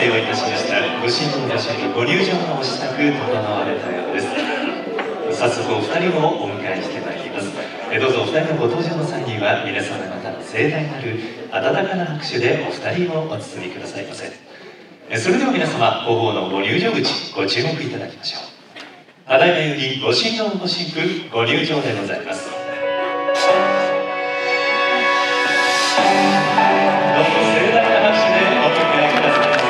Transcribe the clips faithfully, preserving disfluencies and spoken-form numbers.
成をいたしましたご新郎の社にご入場のお支度整われたようです。早速お二人をお迎えしてまいります。どうぞお二人のご登場の際には皆様方の盛大なる温かな拍手でお二人をお包みくださいませ。それでは皆様、後方のご入場口ご注目いただきましょう。ただいまよりご新郎ご新婦ご入場でございます。どうも盛大な拍手でお迎えくださいませ。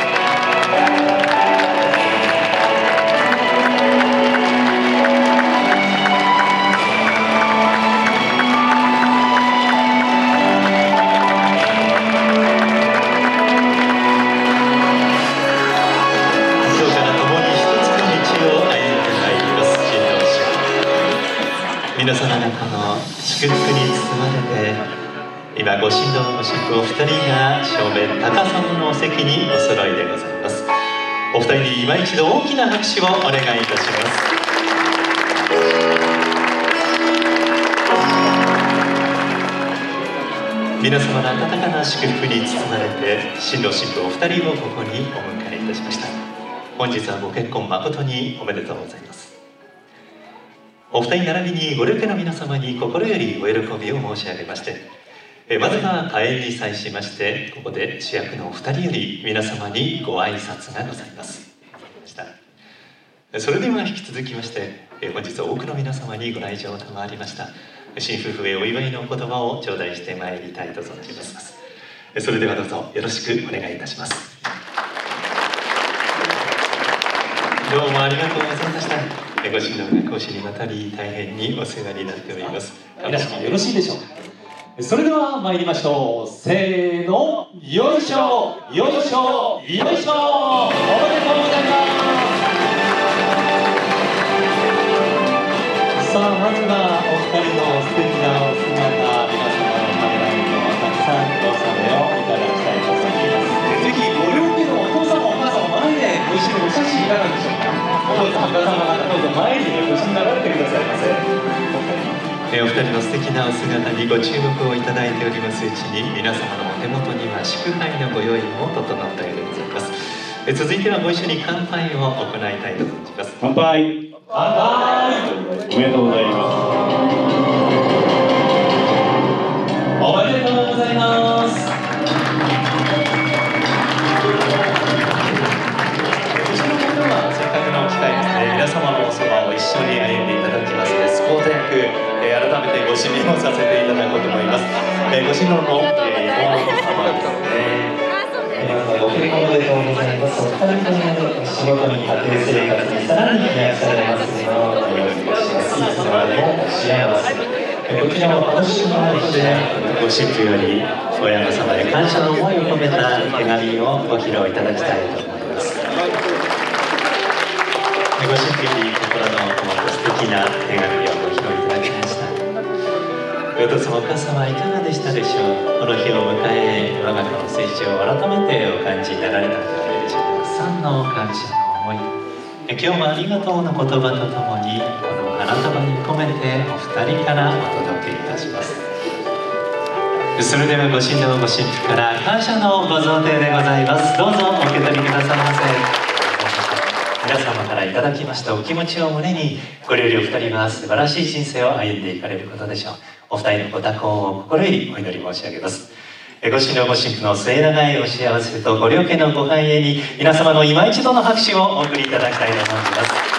皆様方の祝福に包まれて、今ご新郎ご新婦お二人が正面高砂のお席にお揃いでございます。お二人に今一度大きな拍手をお願いいたします。皆様の温かな祝福に包まれて、新郎新婦お二人をここにお迎えいたしました。本日はご結婚誠におめでとうございます。お二人並びにご両家の皆様に心よりお喜びを申し上げまして、えまずは開演に際しまして、ここで主役のお二人より皆様にご挨拶がございます。それでは引き続きまして、本日は多くの皆様にご来場賜りました新夫婦へお祝いのお言葉を頂戴してまいりたいと存じます。それではどうぞよろしくお願いいたします。どうもありがとうございました。ご新郎が講師にわたり大変にお世話になっております。 皆様よろしいでしょうか。それでは参りましょう。せーの、よいしょよいしょよいしょ、おめでとうございます。さあ、まずはお二人の素敵なお姿、皆様のカメラにもたくさんお収めをいただきたいと思います。ぜひご両家のお父様お母様前でご一緒にお写真いかがでしょうか。お父様お母様方どうぞ前にご一緒になられてくださいませ。 お二人の素敵なお姿にご注目をいただいておりますうちに、皆様のお手元には祝杯のご用意も整ったようでございます。え続いてはご一緒に乾杯を行いたいと存じます。 乾杯。乾杯。おめでとうございます。おめでとうございます。 皆様のおそばを一緒に歩んでいただきますので、スポート役、えー、改めてご指名をさせていただこうと思います。えー、ご新郎の、えー、妹様ですね。皆様ご結婚おめでとうございます。お二人とも仕事に家庭生活にさらに飛躍されますようお祈りいたします。いつまでもお幸せ。えー、こちらも今年の日でご新婦より親御様へ感謝の思いを込めた手紙をご披露いただきたいと思います。ご新婦に心のこもった素敵な手紙をご披露いただきました。お父様お母様いかがでしたでしょう。この日を迎え、我が子の成長を改めてお感じになられたのではないでしょうか。たくさんの感謝の思い、今日もありがとうの言葉とともにこの花束に込めてお二人からお届けいたします。それではご新郎ご新婦から感謝のご贈呈でございます。どうぞお受け取りくださいませ。皆様からいただきましたお気持ちを胸に、ご両両二人は素晴らしい人生を歩んでいかれることでしょう。お二人のご多幸を心よりお祈り申し上げます。ご新郎ご新婦の末永いお幸せとご両家のご繁栄に、皆様の今一度の拍手をお送りいただきたいと思います。